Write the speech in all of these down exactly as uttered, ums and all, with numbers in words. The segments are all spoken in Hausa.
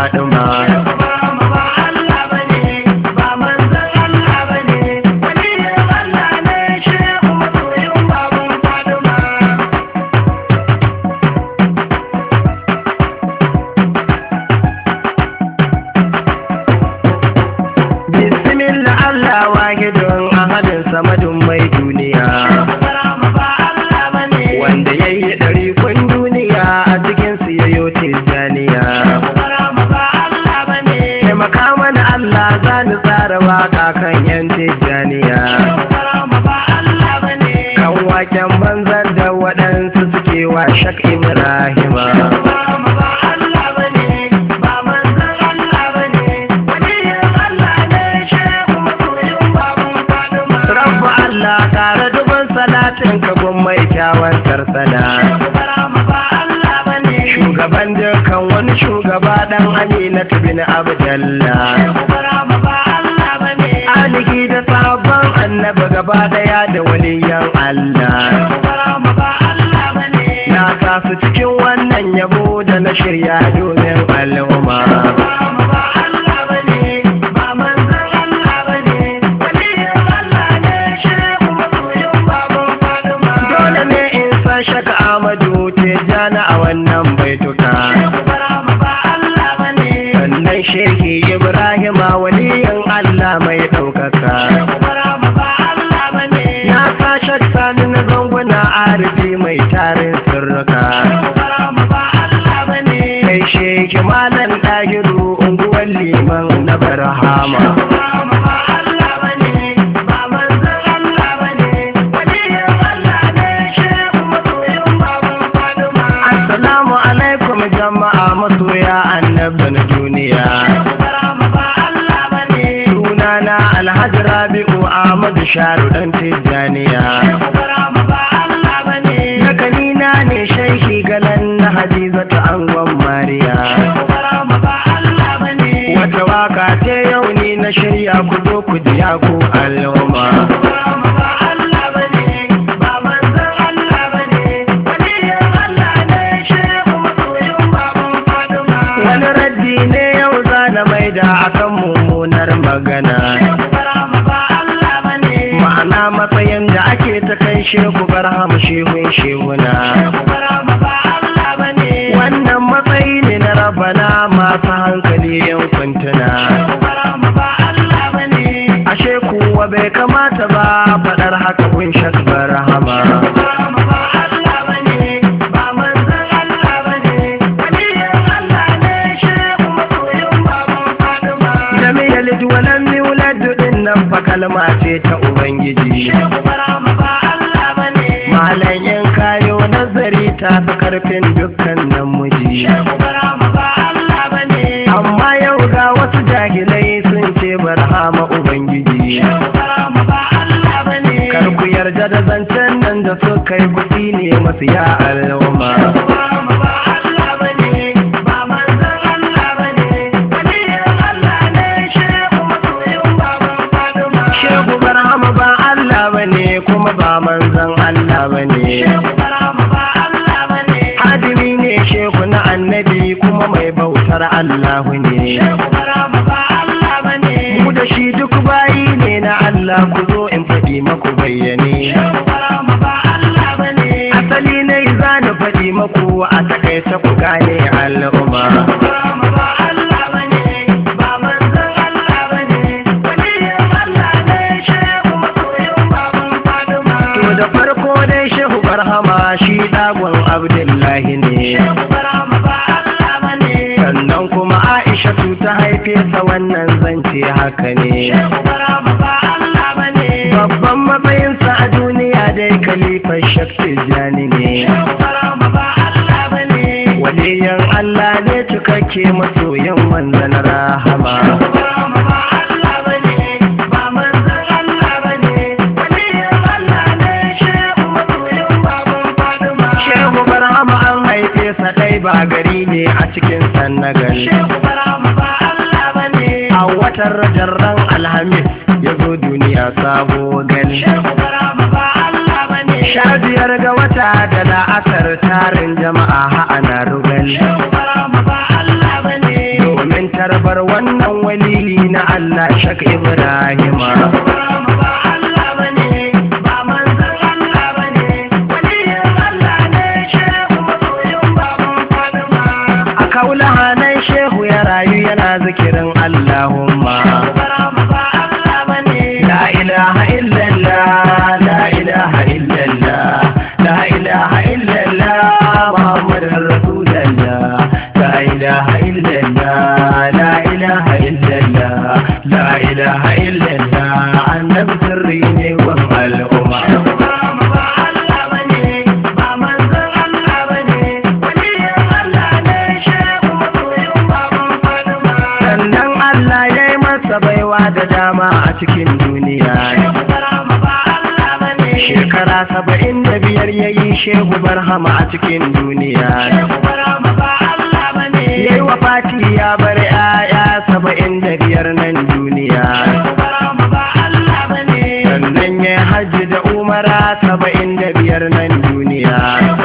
Faduma. Samadun mai duniya wanda ya yi ɗari kun duniya a cikin su yayo tijjaniya. Taimaka mana Allah za ni tsara waka kan yan tijjaniya, kan waken banzar da waɗansu suke wa Shak Ibrahima. Salatin kabon mai kyawun sarsana, shugaban dukkan wani shugaba dan Aminatu bin Abdallah, alihi da sabon annabi gaba daya da waliyan Allah. Na tasu cikin wannan yabo da na shirya domin al'umma. Shak Amadu Tijjani a wannan baituka, sannan Shehi Ibrahim waliyin Allah mai ɗaukaka. Na sa Shak Sani na zanguna arifi mai tarin sirrika, kai Shehi Malam Ɗahiru unguwar liman na Barhama. Jama'a masoya annabin duniya, sunana Alhaji Rabi'u Ahmadu Sharu dan Tijjaniya. Nakanina ne Shehi Galan na Hadizatu angon Mariya. Wata waka ce yau ne na shirya ku zo ku jiya ku al'umma. Da akan mummunar magana, ma'ana matsayin da ake ta kai shehu Barhama shehun shehuna. Wannan matsayi ne na Rabbana masu hankali yan kuntuna. Ashe kuwa bai kamata ba faɗar haka kun Shak Barhama. Walan miulad din nan fa kalma ce ta Ubangiji. Malan yan kayo nazari ta fi karfin dukkan namiji. Amma yau ga wasu jahilai sun ce Barhama Ubangiji. Kar ku yarda da zancen nan da suka yi kuɗi ne masu ya al'umma. Kuma ba manzan Allah bane, hadimi ne shehu na annabi kuma mai bautar Allah ne. Mu da shi duk bayi ne na Allah, ku zo in faɗi maku bayyane. Asali ne za na faɗi maku a takaita ku gane al'umma. Da farko dai shehu Barhama shi ɗagon Abdullahi ne, sannan kuma Aisha su ta haife sa wannan zance haka ne. Babban matsayinsa a duniya dai Khalifar Shak Tijjani ne. Waliyan Allah ne cikakke masoyan manzon rahama. Sadai ba gari ne a cikin Senegal. A watan Rajarran Alhamis ya zo duniya sabo gani. Sha biyar ga wata da la'asar tarin jama'a ha'ana rugal. Domin tarbar wannan wali na Allah Shak Ibrahim. A kaulahanan shehu ya rayu yana zikirin Allahumma. La ilaha illallah, la ilaha illallah, la ilaha illallah, Muhammadur Rasulullah. La ilaha illallah, la ilaha illallah, la ilaha illallah, annabi sirri ne wa al'umma. Sannan Allah ya yi masa baiwa da dama a cikin duniya. Shekara saba'in da biyar ya yi Shehu Barhama a cikin duniya. Yayi wafati ya bar ƴaƴa saba'in da biyar nan duniya. Sannan ya hajji da umara saba'in da biyar nan duniya.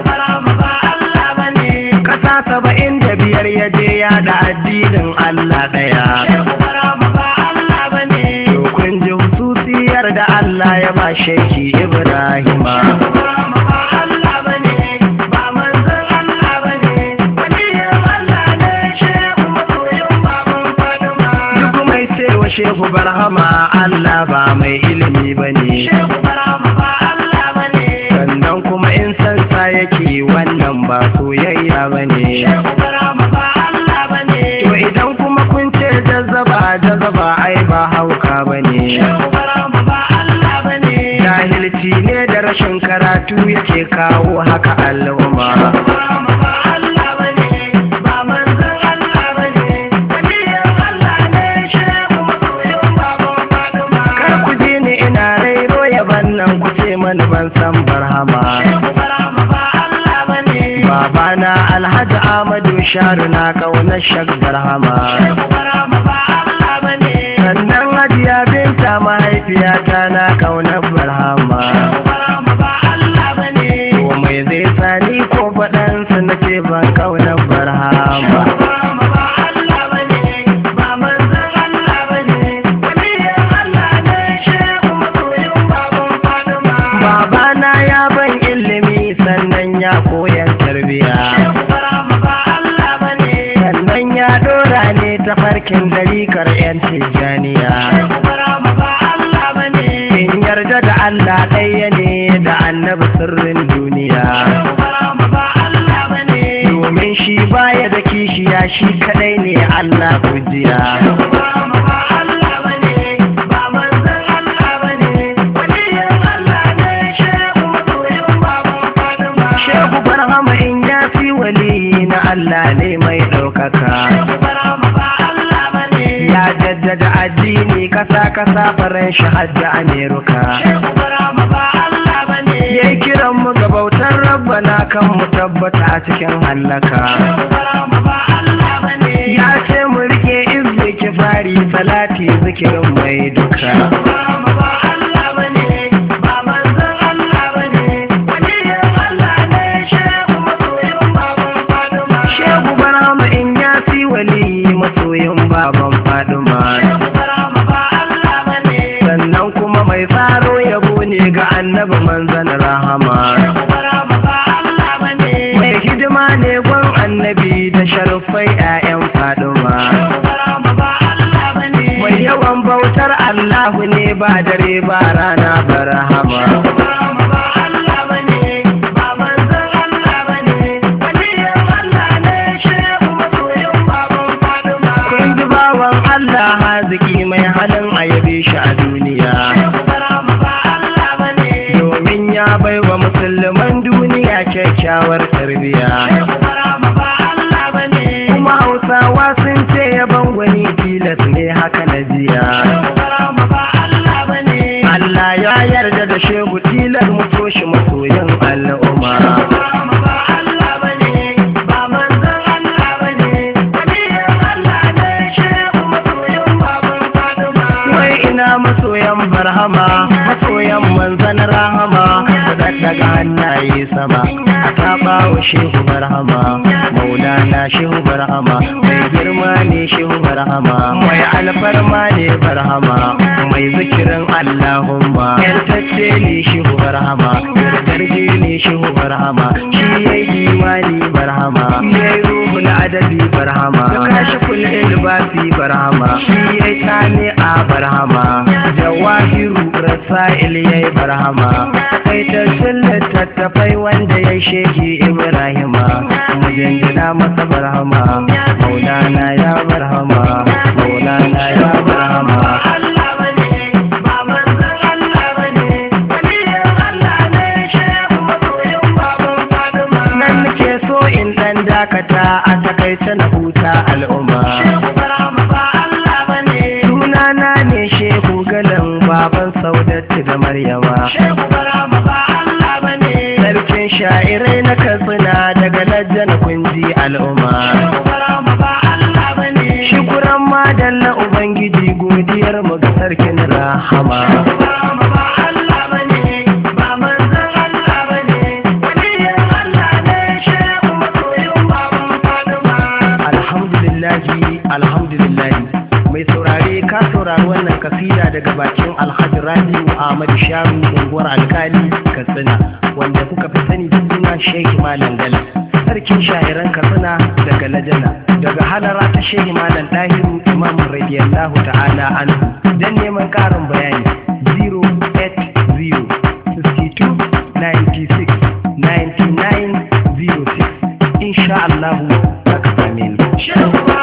Ƙasa saba'in da biyar ya je ya da addinin Allah ɗaya. To kun ji hususiyar da Allah ya ba Shehi Ibrahima. Shehu Barhama Allah ba mai ilimi ba ne. Sannan kuma in san sa yake wannan ba soyayya ba ne. To idan kuma kun ce jazzaba jazzaba ai ba hauka ba ne. Jahilci ne da rashin karatu yake kawo haka al'umma. Mani ban san Barhama. Babana Alhaji Ahmadu Sharu na kaunar Shak Barhama. Sannan Hajiya Binta mahaifiyata na kaunar Barhama. To mai zai sani ko faɗansa na ce ban kaunar Barhama. Tafarkin darikar yan Tijjaniya. In yarda da Allah ɗaya ne da annabi sirrin duniya. Domin shi baya da kishiya shi kadai ne Allah kujiya. Shehu Barhama in ya fi wali na Allah ne mai ɗaukaka. Ya jaddada addini kasa kasa faran shi hajji Amerika. Ya yi kiran mu ga bautar Rabbana kan mu tabbata a cikin hallaka. Ya ce mu rike izzi kifari salati zikirin mai duka. Shehu Barhama in ya fi wali masoyin baban Faduma. Sannan kuma mai tsaro yabo ne ga annabi manzan rahama. Mai hidima ne gwan annabi da sharufai ƴaƴan Faduma. Mai yawan bautar Allahu ne ba dare ba rana Barhama. Haziki mai halin ayabe shi a duniya. Domin ya bai wa musulman duniya kyakkyawar tarbiya. Kuma Hausawa sun ce yaban gwani tilas ne haka na jiya. Allah ya yarda da shehu tilas mu so shi masoyin al'umma. masoyan Barhama, masoyan manzan rahama, ku daga hannaye sama a taɓa wa shehu barhama maulana shehu barhama mai girma ne shehu barhama mai alfarma ne barhama mai zikirin allahumma yantacce ne shehu barhama gargarje ne shehu barhama shi yayi diwani barhama yayi ruhul adabi barhama kashiful ilbasi barhama shi yayi tani a barhama jawahiru rasail yayi barhama kai ta littattafai wanda ya shehi ibrahima mujindina masa barhama maulana ya barhama maulana ya barhama dakata a takaice na huta al'umma sunana ne shehu galan baban saudatu da maryama sarkin sha'irai na katsina daga lajjana kunji al'umma shukuran madalla ubangiji godiyar mu ga sarkin rahama alhamdulillahi mai saurare ka saurari wannan kasida daga bakin alhaji rabiu ahmad sharu unguwar alkali katsina wanda kuka fi sani da suna shehi malam gala sarkin sha'iran katsina daga lajana daga halara ta shehi malam dahiru imam radiyallahu ta'ala anhu dan neman karin bayani zero eight zero six two nine six nine nine zero six insha Allah ka same ni.